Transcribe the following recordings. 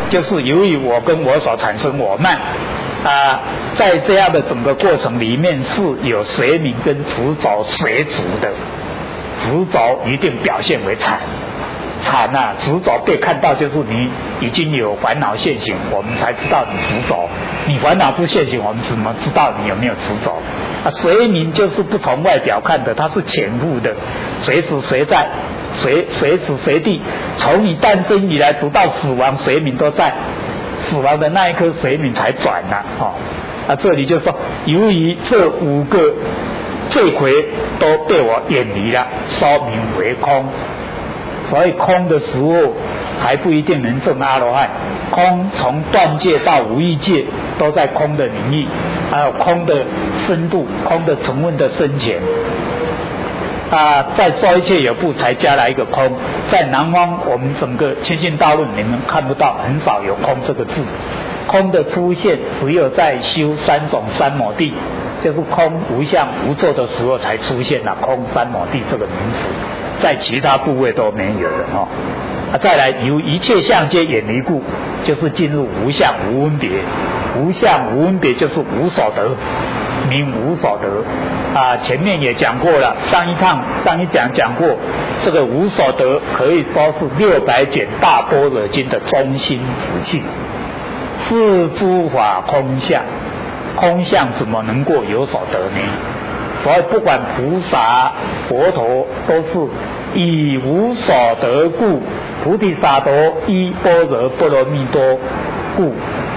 就是由于我跟我所产生我慢在这样的整个过程里面是有随名跟执着随逐的，执着一定表现为惨执着被看到就是你已经有烦恼现行，我们才知道你执着，你烦恼不现行，我们怎么知道你有没有执着随名就是不从外表看的，它是潜伏的，随时随在，随时随地，从你诞生以来直到死亡，随名都在，死亡的那一刻随名才转这里就说由于这5个罪魁都被我远离了，说明为空。所以空的时候还不一定能证阿罗汉，空从断界到无异界都在空的领域，还有空的深度，空的成分的深浅再说一切有部才加来一个空，在南方我们整个清净大论你们看不到，很少有空这个字，空的出现只有在修3种三摩地，就是空无相无作的时候才出现了空三摩地这个名词，在其他部位都没有的再来由一切相皆远离故，就是进入无相无分别，无相无分别就是无所得，名无所得前面也讲过了，上一讲讲过，这个无所得可以说是600卷大般若经的中心福气，是诸法空相，空相怎么能够有所得呢？所以不管菩萨佛陀都是以无所得故，菩提萨埵依般若波罗蜜多故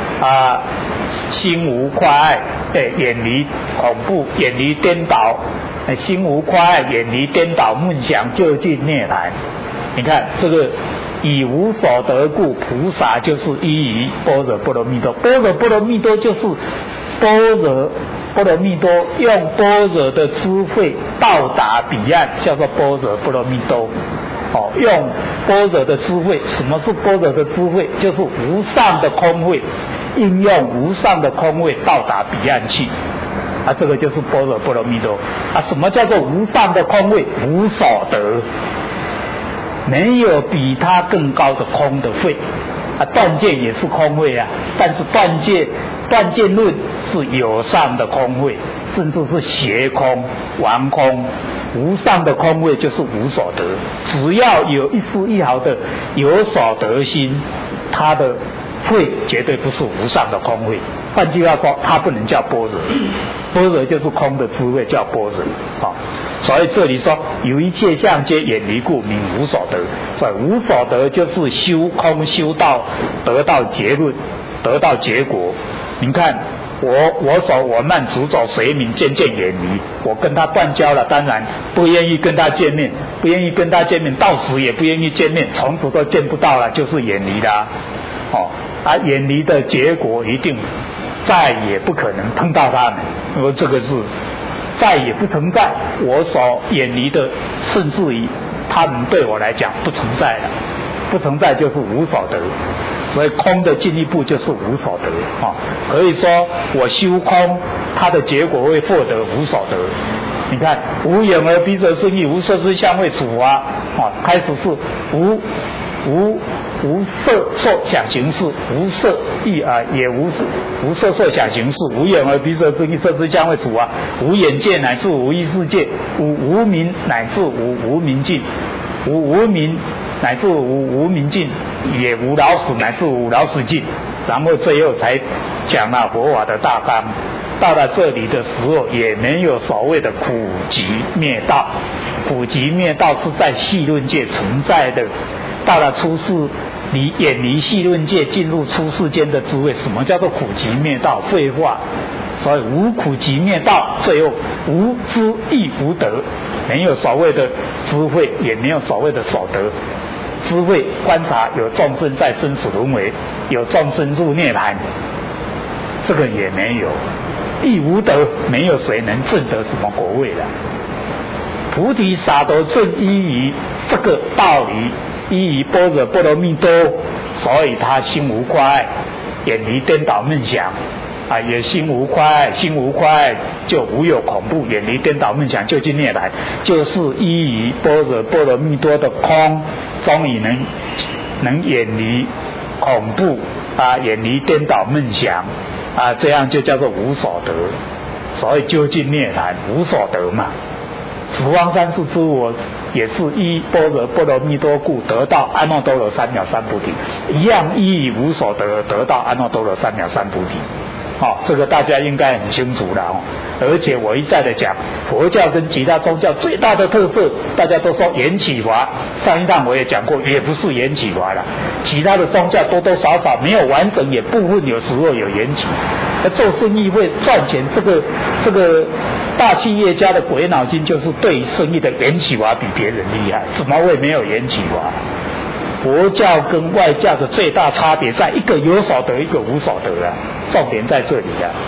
心无快爱远离恐怖，远离颠倒，心无快爱远离颠倒梦想，就近涅槃。你看这个以无所得故，菩萨就是依于般若波罗蜜多，般若波罗蜜多就是般若波罗蜜多用般若的智慧到达彼岸，叫做般若波罗蜜多用般若的智慧，什么是般若的智慧？就是无上的空慧，应用无上的空慧到达彼岸去这个就是般若波罗蜜多什么叫做无上的空慧？无所得，没有比它更高的空的慧断见也是空慧但是断见论是有上的空慧，甚至是邪空顽空，无上的空慧就是无所得，只要有一丝一毫的有所得心，它的慧绝对不是无上的空慧，换句话说它不能叫般若，般若就是空的智慧叫般若所以这里说有一切相皆远离故名无所得，所以无所得就是修空修到得到结论，得到结果。你看我慢执着随名渐渐远离，我跟他断交了，当然不愿意跟他见面，到死也不愿意见面，从此都见不到了，就是远离了远离的结果一定再也不可能碰到他们，这个是再也不存在，我所远离的甚至于他们对我来讲不存在了，不存在就是无所得，所以空的进一步就是无所得可以说我修空，它的结果会获得无所得。你看无眼而鼻舌身意无色声香味触法开始是无色受想行识，无色意也无色受想行识，无眼而鼻舌身意色声香味触法，无眼界乃至无意识界，无明乃至无明尽，无明乃至无明尽，也无老死乃至无老死尽，然后最后才讲了佛法的大纲。到了这里的时候也没有所谓的苦集灭道，苦集灭道是在细论界存在的，到了出世你远离细论界进入出世间的智慧。什么叫做苦集灭道？废话，所以无苦集灭道，最后无知亦无得，没有所谓的智慧，也没有所谓的所得。智慧观察有众生在生死轮回，有众生入涅槃，这个也没有。亦无得，没有谁能证得什么果位了。菩提萨埵正依于这个道理，依于般若波罗蜜多，所以他心无快爱，远离颠倒梦想也心无快爱，心无快爱就无有恐怖，远离颠倒梦想就近涅槃，就是依于般若波罗蜜多的空，终于能远离恐怖， 远离颠倒梦想这样就叫做无所得。所谓究竟涅槃无所得嘛。十方三世诸佛也是依般若波罗蜜多故得到阿耨多罗三藐三菩提，一样依无所得得到阿耨多罗三藐三菩提。这个大家应该很清楚了而且我一再的讲，佛教跟其他宗教最大的特色，大家都说缘起法，上一趟我也讲过，也不是缘起法了。其他的宗教多多少少没有完整，也部分有时候有缘起。做生意会赚钱，这个大企业家的鬼脑筋就是对生意的缘起法比别人厉害，怎么会没有缘起法？佛教跟外教的最大差别在一个有所得，一个无所得重点在这里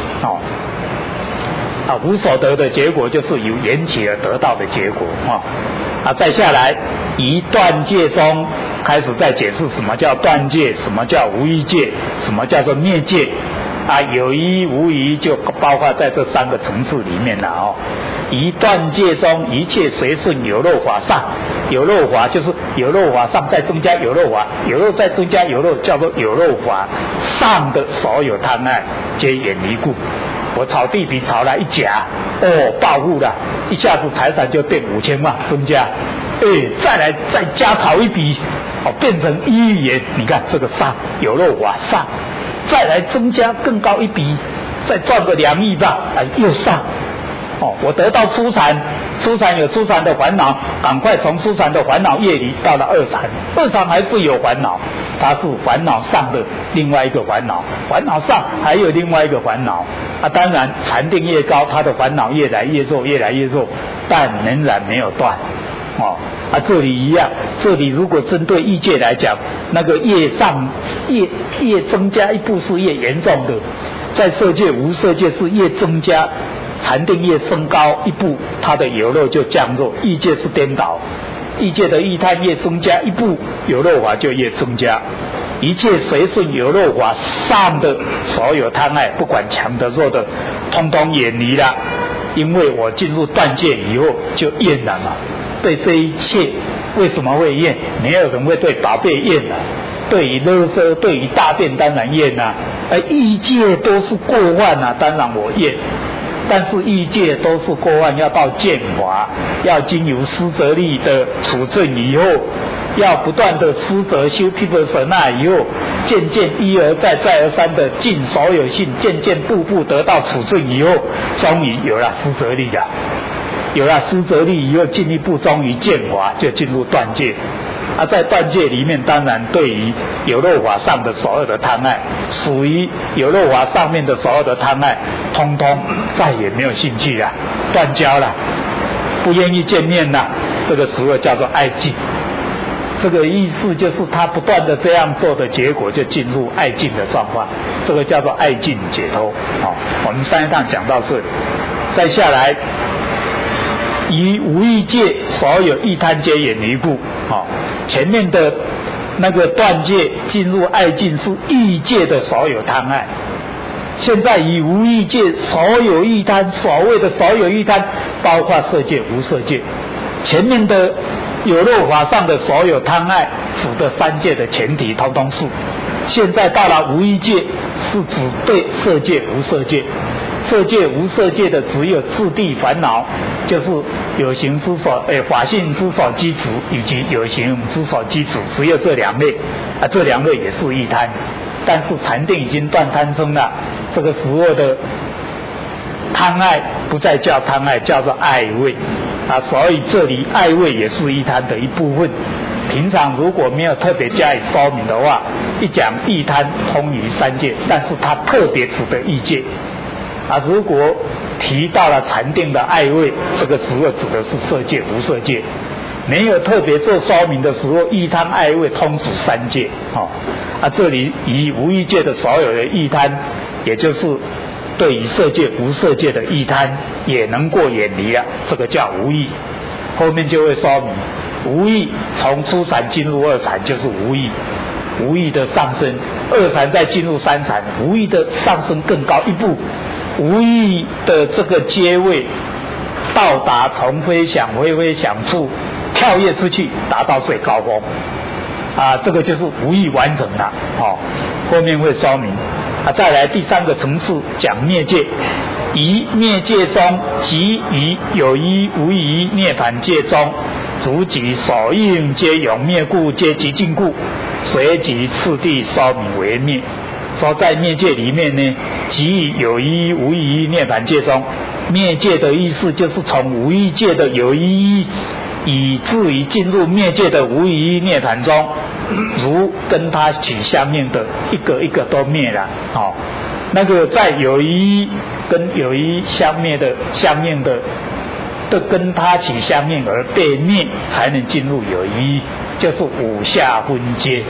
无所得的结果就是由缘起而得到的结果再下来以断戒中开始再解释什么叫断戒，什么叫无依戒，什么叫做灭戒有依无依就包括在这三个层次里面了以断戒中一切随顺有漏法上，有漏法就是有漏法上再增加有漏法，有漏再增加有漏，叫做有漏法上的所有贪爱皆远离故。我炒地皮炒来一甲暴富了，一下子财产就变5000万增加再来再加炒一笔变成1亿元，你看这个上有漏法上，再来增加更高一笔，再赚个2亿吧又上我得到初禅有初禅的烦恼，赶快从初禅的烦恼业离到了二禅还是有烦恼，它是烦恼上的另外一个烦恼，烦恼上还有另外一个烦恼当然禅定越高，它的烦恼越来越弱，但仍然没有断这里一样，这里如果针对欲界来讲，那个业上业增加一步是越严重的，在色界无色界是越增加，禅定越升高一步，它的有漏就降弱，欲界是颠倒，欲界的欲贪越增加一步，有漏法就越增加，一切随顺有漏法上的所有贪爱，不管强的弱的，通通远离了，因为我进入断戒以后就厌了嘛。对这一切为什么会厌？没有人会对宝贝厌对于垃圾，对于大便当然厌欲界都是过患当然我厌。但是欲界都是过患，要到见法，要经由思则力的处证以后，要不断的思则修毗婆舍那以后，渐渐一而再再而三的尽所有性，渐渐步步得到处证以后，终于有了思则力了。有了思则力以后，进一步终于见法，就进入断戒在断戒里面，当然对于有漏法上的所有的贪爱，属于有漏法上面的所有的贪爱，通通再也没有兴趣了，断交了，不愿意见面了，这个时候叫做爱尽。这个意思就是他不断的这样做的结果，就进入爱尽的状况，这个叫做爱尽解脱我们上一趟讲到这里，再下来以无欲界所有欲贪皆远离故前面的那个断戒进入爱尽是欲界的所有贪爱，现在以无欲界所有欲贪，所谓的所有欲贪包括色界无色界，前面的有漏法上的所有贪爱指的三界的前提通通是，现在到了无欲界是指对色界无色界，色界无色界的只有自地烦恼，就是有形之所法性之所基础以及有形之所基础，只有这两类这两类也是欲贪，但是禅定已经断贪生了，这个时候的贪爱不再叫贪爱，叫做爱味所以这里爱味也是欲贪的一部分。平常如果没有特别加以说明的话，一讲欲贪通于三界，但是它特别指的欲界如果提到了禅定的爱味，这个时候指的是色界无色界，没有特别做说明的时候，欲贪爱味通指三界这里以无欲界的所有的欲贪，也就是对于色界无色界的欲贪也能够远离了，这个叫无欲。后面就会说明无欲从初禅进入二禅就是无欲，无欲的上升，二禅再进入三禅，无欲的上升更高一步，无欲的这个阶位到达从非想非非想处跳跃出去，达到最高峰。 这个就是无意完成了，后面会说明。再来第三个层次讲灭界，于灭界中即于有依无依涅槃界中，如己所应皆永灭故，皆极尽故，随即次第说明为灭。说在灭界里面呢，即于有依无依涅槃界中，灭界的意思就是从无依界的有依以至于进入灭界的无依涅槃中，如跟它起相应的一个一个都灭了。那个在有依跟有依相应的都跟它起相应而被灭，才能进入有依，就是五下分阶。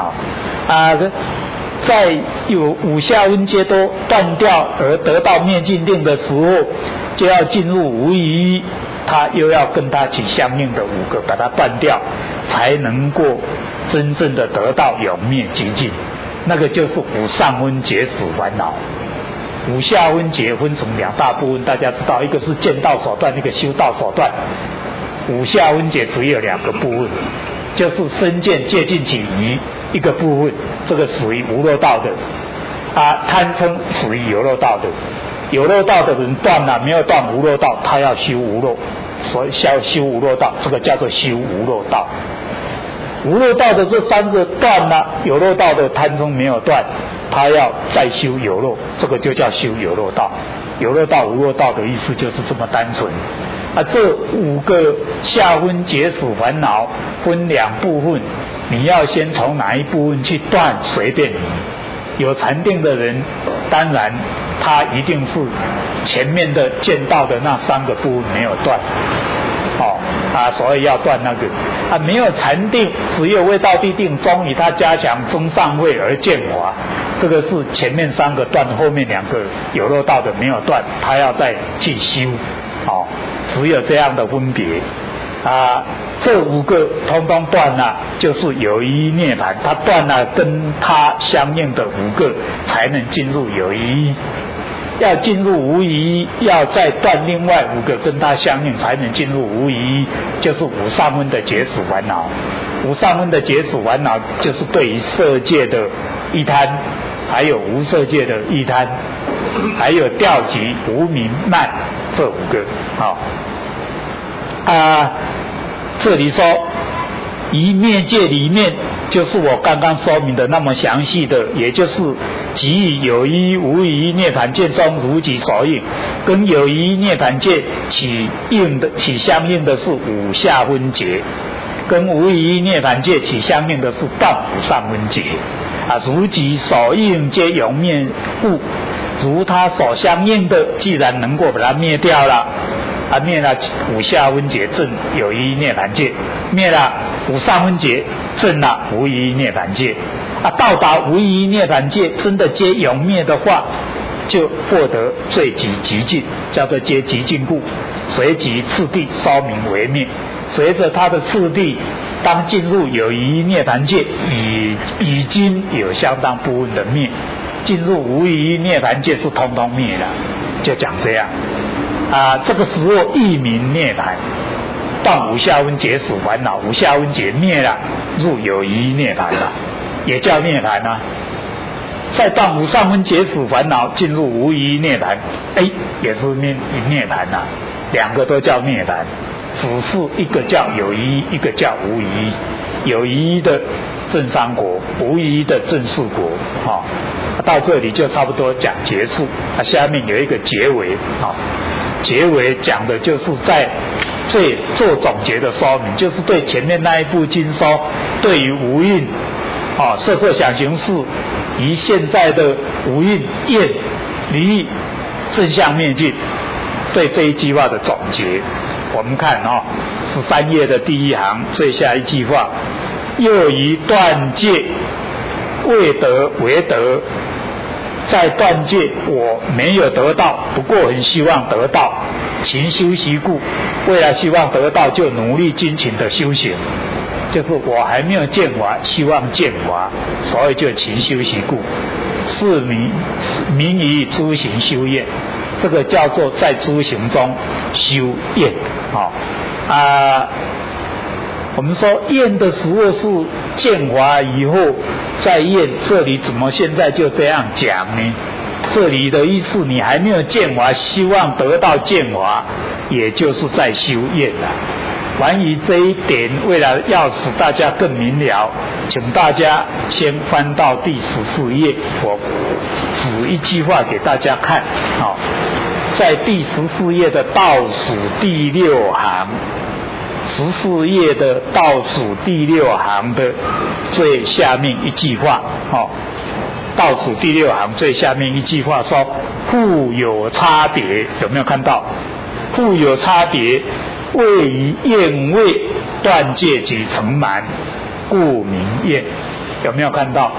在有五下分阶都断掉而得到灭尽定的时候，就要进入无依，它又要跟它起相应的五个把它断掉，才能够真正的得到永灭极尽。那个就是五上分结使烦恼。五下分结分成两大部分，大家知道，一个是见道所断，一个修道所断。五下分结只有两个部分，就是身见戒尽起疑一个部分，这个属于无漏道的。贪嗔属于有漏道的。有漏道的人断了，没有断无漏道，他要修无漏，所以修无漏道，这个叫做修无漏道。无漏道的这三个断了，有漏道的贪嗔没有断，他要再修有漏，这个就叫修有漏道。有漏道无漏道的意思就是这么单纯。这五个下分结使烦恼分两部分，你要先从哪一部分去断，随便你。有禅定的人，当然他一定是前面的见到的那三个部分没有断，所以要断那个。没有禅定，只有未到地定，终于他加强增上慧而见华，这个是前面三个断，后面两个有漏道的没有断，他要再去修，只有这样的分别。这五个通通断了，就是有依涅槃，他断了跟他相应的五个，才能进入有依。要进入无依，要再断另外五个跟他相应，才能进入无依，就是五上分的结使烦恼。五上分的结使烦恼，就是对于色界的一贪，还有无色界的一贪，还有调集、无明、慢这五个。这里说于灭界里面，就是我刚刚说明的那么详细的，也就是即于有依无依涅槃界中如己所应，跟有依涅槃界起相应的是五下分结，跟无依涅槃界起相应的是断五上分结。如己所应皆永灭故，如他所相应的，既然能够把它灭掉了，灭了五下分结，证有依涅槃界；灭了五上分结，证了无依涅槃界。到达无依涅槃界，真的皆永灭的话，就获得最极极尽，叫做皆极尽故。随即次第说明为灭。随着它的次第，当进入有依涅槃界，已经有相当部分的灭；进入无依涅槃界是通通灭了，就讲这样。这个时候亦名涅槃，断五下分结使烦恼，五下分结灭了，入有依涅槃了，也叫涅槃啊。再断五上分结使烦恼，进入无依涅槃，也是涅槃啊，两个都叫涅槃，只是一个叫有依，一个叫无依。有依的正三国，无依的正四国。到这里就差不多讲结束。下面有一个结尾。结尾讲的就是在做总结的说明，就是对前面那一部经说，对于无印色受想行识与现在的无印业离正向灭尽，对这一句话的总结。我们看13页的第一行最下一句话，又于断戒未得为得。在断戒我没有得到，不过很希望得到，勤修习故，为了希望得到就努力精勤的修行，就是我还没有见法，希望见法，所以就勤修习故，是名于诸行修业，这个叫做在诸行中修业。 我们说验的时候是见华以后再验，这里怎么现在就这样讲呢？这里的意思你还没有见华，希望得到见华，也就是在修验了。关于这一点，为了要使大家更明了，请大家先翻到第14页，我指一句话给大家看。在第14页的倒数第6行，14页的倒数第6行的最下面一句话，倒数第6行最下面一句话说：互有差别，有没有看到？互有差别，谓于验位断戒及成满，故名验。有没有看到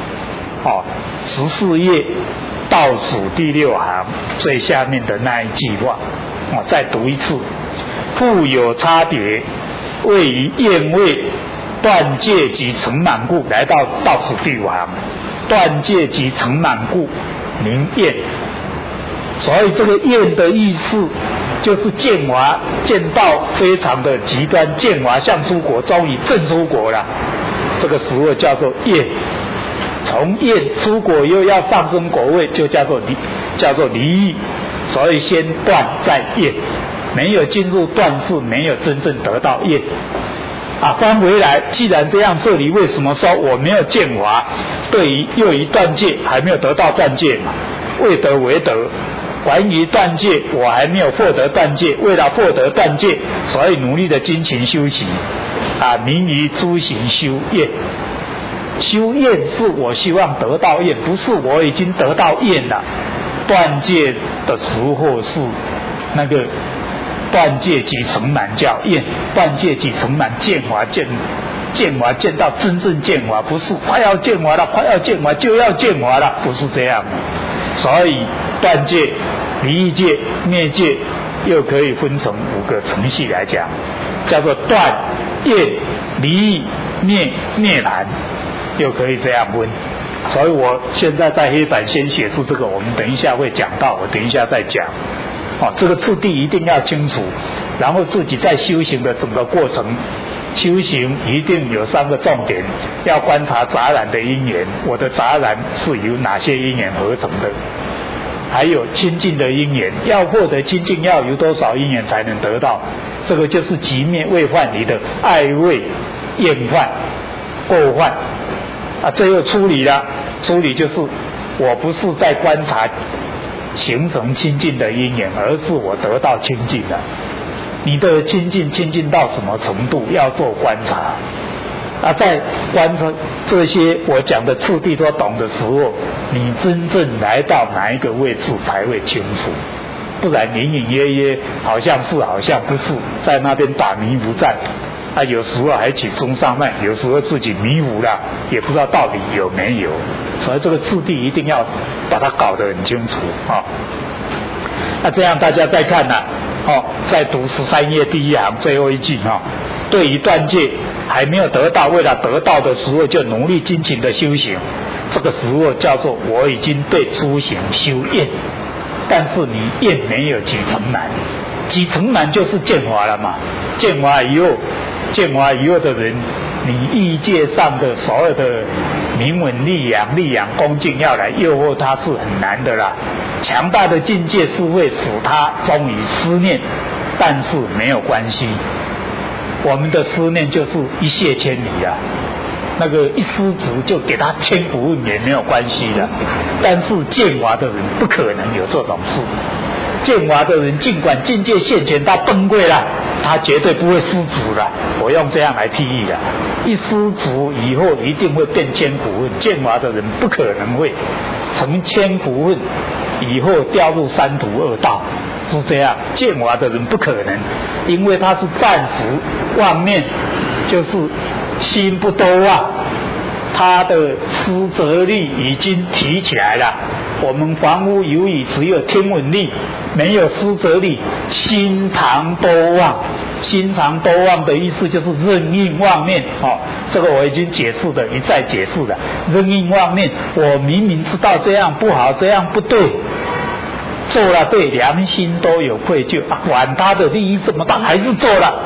？14页倒数第6行最下面的那一句话，再读一次：互有差别，谓于验位断戒及成满故。来到倒数第5行，断戒及成满故名验。所以这个验的意思就是见华，见到非常的极端，见华像出国，终于正出国了，这个时候叫做验。从验出国又要上升国位，就叫做离欲。所以先断再验，没有进入断世，没有真正得到验。翻回来，既然这样，这里为什么说我没有见华？对于又于断戒还没有得到断戒嘛，未得为得。关于断戒，我还没有获得断戒，为了获得断戒，所以努力的精勤修习，名于诸行修验。修验是我希望得到验，不是我已经得到验了。断戒的时候是那个断戒即成满叫验，断戒即成满见华见到真正见华，不是快要见华了，快要见华就要见华了，不是这样的。所以断戒、离欲戒、灭戒又可以分成5个程序来讲，叫做断、验、离欲、灭、涅槃，又可以这样分。所以我现在在黑板先写出这个，我们等一下会讲到，我等一下再讲。这个次第一定要清楚，然后自己在修行的整个过程，修行一定有3个重点，要观察杂染的因缘，我的杂染是由哪些因缘合成的，还有清净的因缘，要获得清净要有多少因缘才能得到，这个就是即灭未犯离的爱畏厌犯过患最后处理了，处理就是我不是在观察形成清净的因缘，而是我得到清净了。你的清净到什么程度，要做观察。在观察这些我讲的次第都懂的时候，你真正来到哪一个位置才会清楚，不然隐隐约约好像是好像不是，在那边打迷糊战。有时候还起中上慢，有时候自己迷糊了，也不知道到底有没有。所以这个次第一定要把它搞得很清楚这样大家再看再读13页第1行最后一句对于断戒还没有得到，为了得到的时候就努力精勤的修行，这个时候叫做我已经对诸行修验，但是你验没有几成满，几成满就是见华了嘛。见华以后的人，你欲界上的所有的名闻利养恭敬要来诱惑他是很难的啦。强大的境界是会使他终于思念，但是没有关系，我们的思念就是一泻千里啊，那个一失足就给他千古问也没有关系的。但是见华的人不可能有这种事，见华的人尽管境界现前他崩溃了，他绝对不会失足的，我用这样来譬喻的。一失足以后一定会变千古恨，见华的人不可能会成千古恨以后掉入三途恶道，是这样。见华的人不可能，因为他是暂时妄念，就是心不多忘，他的思则力已经提起来了。我们凡夫有语只有听闻力，没有思则力，心常多忘。心常多忘的意思就是任意妄念这个我已经解释的一再解释了。任意妄念，我明明知道这样不好，这样不对，做了对良心都有愧疚管他的利益这么大，还是做了。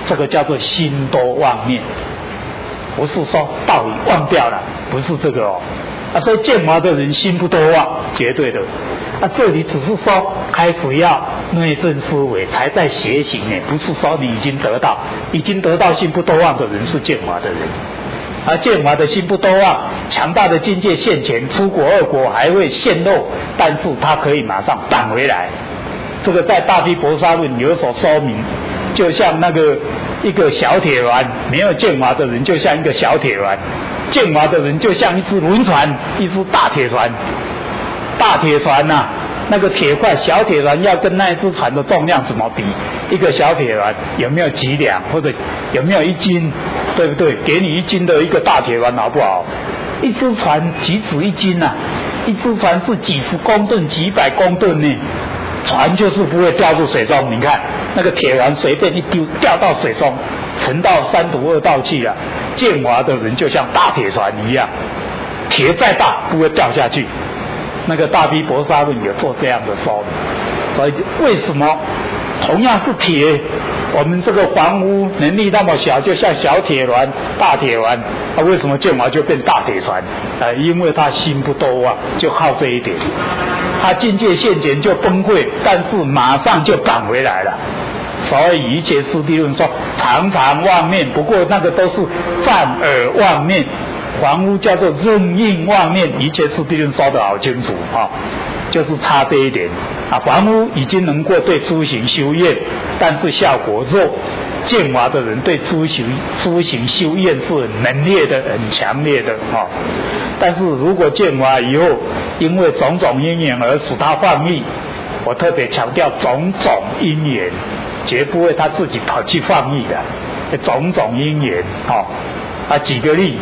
这个叫做心多妄念，不是说道理忘掉了，不是这个哦。所以见法的人心不多妄，绝对的。这里只是说开始要内证思维，才在学习呢，不是说你已经得到心不多妄的人是见法的人。见法的心不多妄，强大的境界现前，出国二国还会陷漏，但是他可以马上扳回来。这个在大毗婆沙论有所说明，就像那个一个小铁船，没有见法的人就像一个小铁船，见法的人就像一只轮船，一只大铁船。大铁船呐，那个铁块，小铁船要跟那一只船的重量怎么比？一个小铁船有没有几两，或者有没有1斤，对不对？给你1斤的一个大铁船好不好？一只船岂止1斤啊？一只船是几十公吨、几百公吨呢。船就是不会掉入水中，你看那个铁船随便一丢，掉到水中，沉到三途二道去了。见法的人就像大铁船一样，铁再大不会掉下去。那个大毗婆沙论有做这样的说明，所以为什么同样是铁，我们这个房屋能力那么小，就像小铁船、大铁船，为什么见法就变大铁船？因为他心不多妄，就靠这一点，他境界现前就崩溃，但是马上就赶回来了。所以一切师地论说常常妄念，不过那个都是犯耳妄念。房屋叫做任应妄念，一切师地论说得好清楚就是差这一点房屋已经能够对诸行修验，但是效果弱。见法的人对诸行修验是很能烈的、很强烈的但是如果见法以后，因为种种因缘而使他放逸，我特别强调种种因缘，绝不会他自己跑去放逸的，种种因缘举个例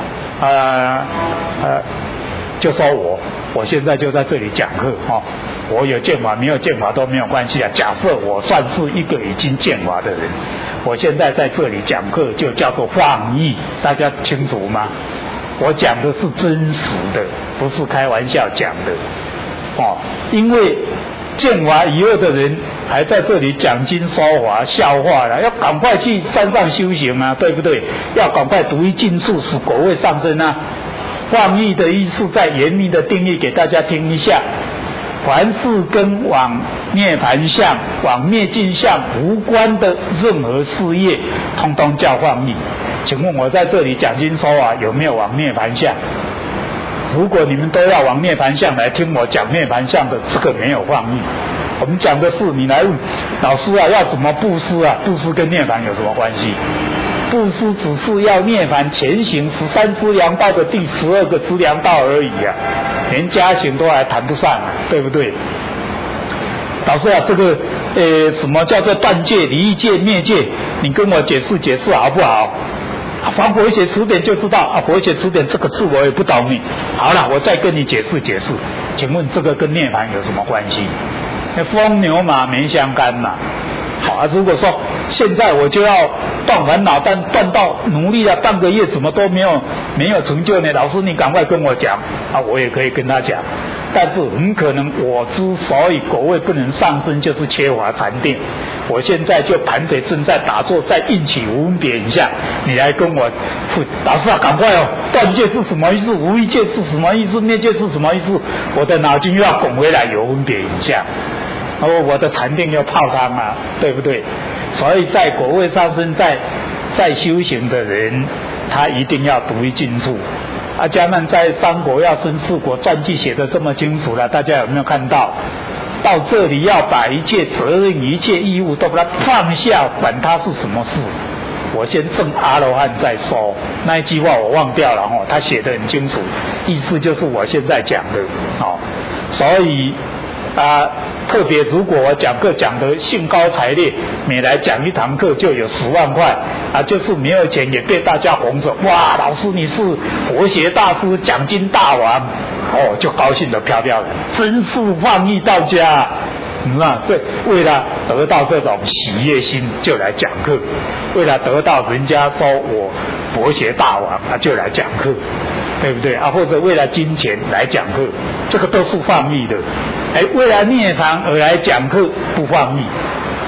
就说我现在就在这里讲课我有见法没有见法都没有关系假设我算是一个已经见法的人，我现在在这里讲课就叫做放逸，大家清楚吗？我讲的是真实的，不是开玩笑讲的因为见法以后的人还在这里讲经说法笑话了，要赶快去山上修行对不对？要赶快独一尽处，使果位上升放逸的意思再严密的定义给大家听一下，凡是跟往涅盘相、往灭尽相无关的任何事业，通通叫放逸。请问我在这里讲经说法有没有往涅盘相？如果你们都要往涅盘相来听我讲涅盘相的，这个没有放逸。我们讲的是你来问老师要怎么布施布施跟涅盘有什么关系？布施只是要涅盘前行13资粮道的第12个资粮道而已连加行都还谈不上对不对？老师这个什么叫做断戒、离戒、灭戒，你跟我解释解释好不好？凡佛学词典就知道佛学词典这个字我也不懂你。好了，我再跟你解释解释，请问这个跟涅盘有什么关系？风牛马没相干嘛。好如果说现在我就要断烦恼，但断到努力了半个月怎么都没有成就呢？老师你赶快跟我讲我也可以跟他讲，但是很可能我之所以果位不能上升，就是缺乏禅定。我现在就盘腿正在打坐，在印起无分别影像，你来跟我老师赶快断戒是什么意思？无一戒是什么意思？灭戒是什么意思？我的脑筋又要拱回来有分别影像，我的禅定又泡汤对不对？所以在果位上升，在修行的人，他一定要独一尽处。迦南在三果要生四果传记写得这么清楚了，大家有没有看到？到这里要把一切责任、一切义务都把它放下，管它是什么事。我先证阿罗汉再说，那一句话我忘掉了他写得很清楚，意思就是我现在讲的所以特别如果我讲课讲得兴高采烈，每来讲一堂课就有10万块就是没有钱也被大家哄着，哇，老师你是佛学大师、讲经大王就高兴得飘飘的，真是放逸到家对，为了得到这种喜悦心就来讲课，为了得到人家说我佛学大王就来讲课，对不对或者为了金钱来讲课，这个都是放逸的。为了涅槃而来讲课不放逸，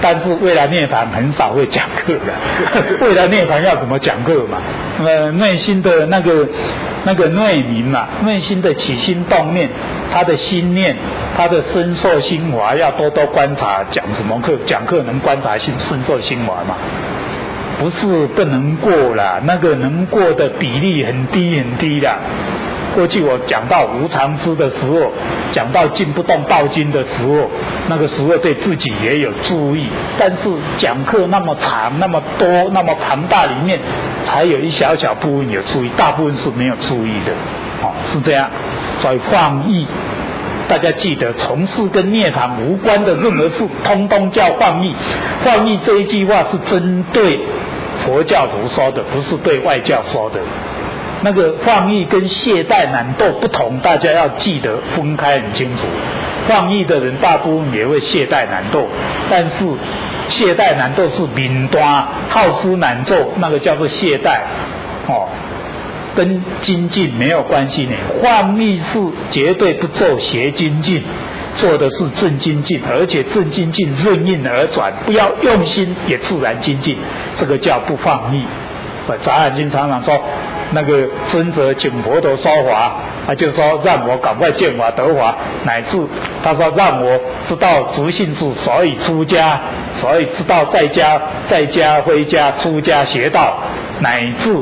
但是为了涅槃很少会讲课的，为了涅槃要怎么讲课嘛？内心的那个内明嘛，内心的起心动念，他的心念，他的深受心华，要多多观察。讲什么课？讲课能观察深受心华嘛？不是不能过啦，那个能过的比例很低很低啦。过去我讲到无常知的时候，讲到进不动道经的时候，那个时候对自己也有注意，但是讲课那么长、那么多、那么庞大里面，才有一小小部分有注意，大部分是没有注意的，是这样。所以放逸，大家记得，从事跟涅槃无关的任何事，通通叫放逸。放逸这一句话是针对佛教徒说的，不是对外教说的。那个放逸跟懈怠懒惰不同，大家要记得分开很清楚。放逸的人大部分也会懈怠懒惰，但是懈怠懒惰是敏端好思难做，那个叫做懈怠，跟精进没有关系呢。放逸是绝对不做邪精进，做的是正精进，而且正精进任运而转，不要用心也自然精进，这个叫不放逸。杂染经常常说，那个尊者请佛陀说法，他就说让我赶快见法得法，乃至他说让我知道足信智，所以出家，所以知道在家回家出家学道，乃至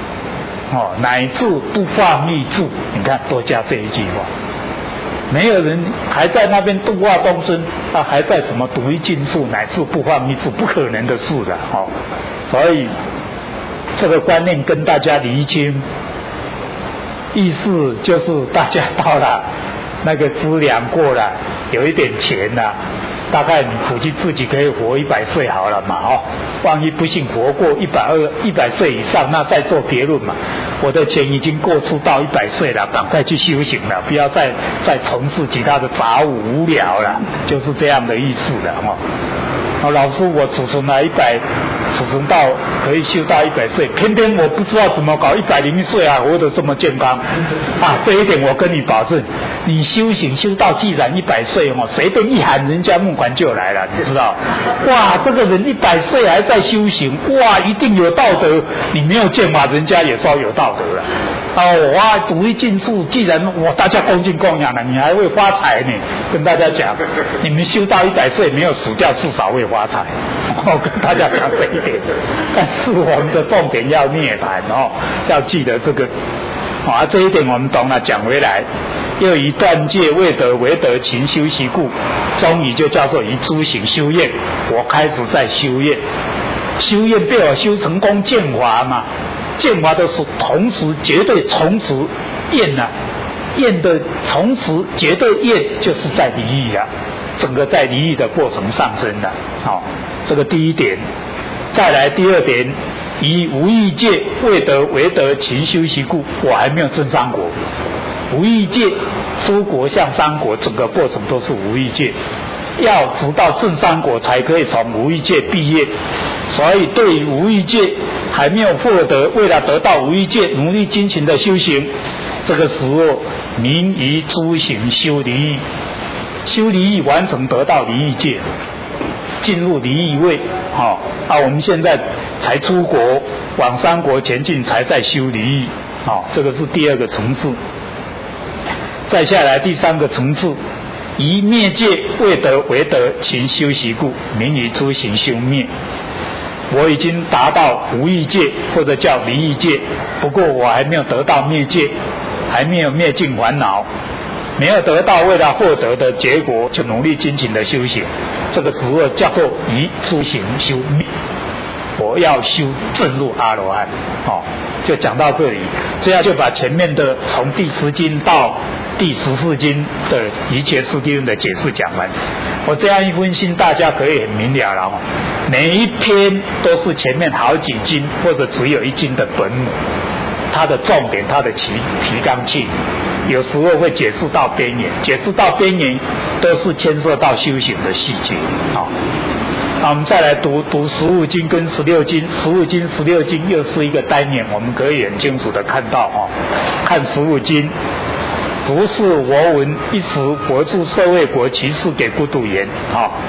不放逸智。你看多加这一句话，没有人还在那边度化众生，他还在什么独一尽数，乃至不放逸智，不可能的事的。所以这个观念跟大家厘清，意思就是大家到了那个资粮过了，有一点钱了，大概你估计自己可以活100岁好了嘛，万一不幸活过100岁以上，那再做别论嘛。我的钱已经过出到100岁了，赶快去修行了，不要再从事其他的杂物无聊了，就是这样的意思了。老师，我储存了储存到可以修到100岁，偏偏我不知道怎么搞101岁啊，活得这么健康啊！这一点我跟你保证，你修行修到既然100岁随便一喊，人家募款就来了，你知道？哇，这个人100岁还在修行，哇，一定有道德。你没有见嘛，人家也说有道德了。哇，独一尽数，既然大家恭敬供养了，你还会发财呢。跟大家讲，你们修到100岁没有死掉，至少会发财。我跟大家讲这一点，但是我们的重点要涅槃要记得这个。这一点我们懂了。讲回来，又以断戒未得为得勤修习故，终于就叫做以诸行修验。我开始在修验，修验被我修成功见法嘛。见法的是同时绝对从此验啊，验的从此绝对验就是在离欲啊，整个在离欲的过程上升了。这个第一点。再来第二点，以无欲界未得为得勤修习故，我还没有证三果。无欲界出国向三果，整个过程都是无欲界，要直到证三果才可以从无欲界毕业。所以对于无欲界还没有获得，为了得到无欲界努力精勤的修行，这个时候名以诸行修离欲，修离欲完成得到离欲界，进入离欲位。我们现在才出国往三国前进，才在修离欲。这个是第二个层次。再下来第三个层次，以灭戒未得为得勤修习故，名以诸行修灭。我已经达到无欲界或者叫离欲界，不过我还没有得到灭戒，还没有灭尽烦恼，没有得到为了获得的结果就努力精勤的修行，这个时候叫做以诸行修灭。我要修正入阿罗汉。就讲到这里，这样就把前面的从第10经到第14经的一切四谛论的解释讲完。我这样一分析，大家可以很明了了。每一篇都是前面好几经或者只有一经的本母，它的重点，它的提纲挈领，有时候会解释到边缘，解释到边缘都是牵涉到修行的细节。我们再来读15经跟16经，15经16经又是一个单元，我们可以很清楚的看到看15经，不是我闻一时佛住舍卫国，其事给孤独言。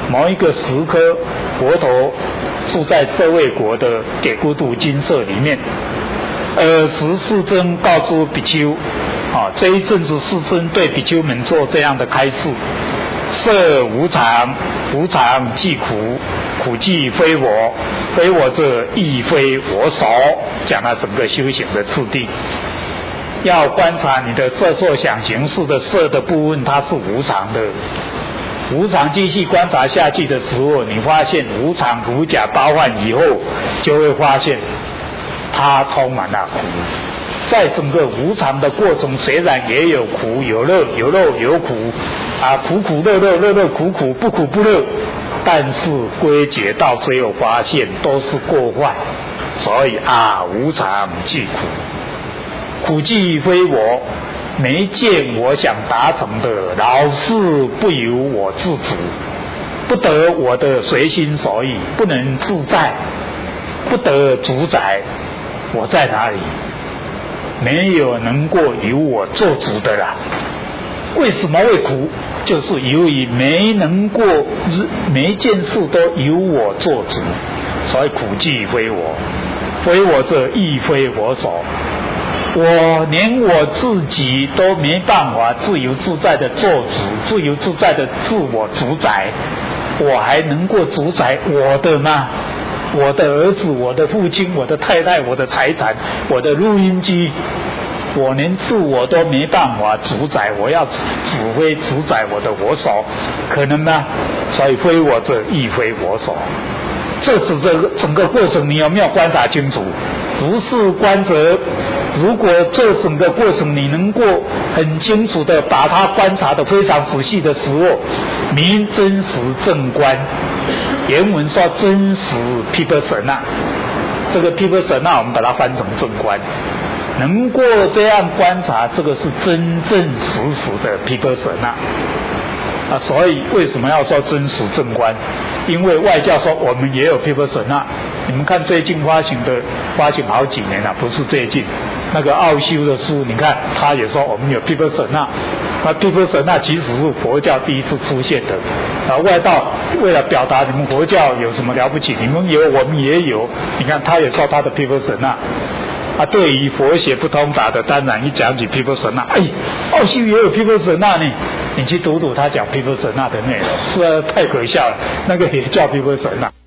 某一个时刻，佛陀住在舍卫国的给孤独精舍里面，时世尊告知比丘，这一阵子世尊对比丘们做这样的开示：色无常，无常即苦，苦即非我，非我者亦非我所。讲了整个修行的次第。要观察你的色受想行识的色的部分，它是无常的。无常继续观察下去的时候，你发现无常苦假八幻以后，就会发现它充满了苦。在整个无常的过程，虽然也有苦有乐，有乐有苦苦苦乐乐，乐乐苦苦，不苦不乐，但是归结到最后发现都是过患。所以无常即苦，苦即非我，没见我想达成的，老是不由我自主，不得我的随心所欲，不能自在，不得主宰。我在哪里？没有能够由我做主的啦。为什么会苦？就是由于没能过每一件事都由我做主，所以苦即非我，非我者亦非我所。我连我自己都没办法自由自在的做主，自由自在的自我主宰，我还能够主宰我的吗？我的儿子，我的父亲，我的太太，我的财产，我的录音机，我连自我都没办法主宰，我要指挥主宰我的我所，可能吗？所以非我者亦非我所。这整个过程你有没有观察清楚？不是观察，如果这整个过程你能够很清楚的把它观察的非常仔细的时候，名真实正观。原文说真实毗婆舍那，这个毗婆舍那我们把它翻成正观，能够这样观察，这个是真正实实的毗婆舍那。所以为什么要说真实正观？因为外教说我们也有毗婆舍那，你们看最近发行好几年了，不是最近那个奥修的书，你看他也说我们有毗婆舍那。那毗婆舍那其实是佛教第一次出现的，外道为了表达你们佛教有什么了不起，你们有我们也有，你看他也说他的毗婆舍那。对于佛学不通达的，当然一讲起毗婆舍那，奥修也有毗婆舍那呢。你去读读他讲毗婆舍那的内容，是太可笑了，那个也叫毗婆舍那。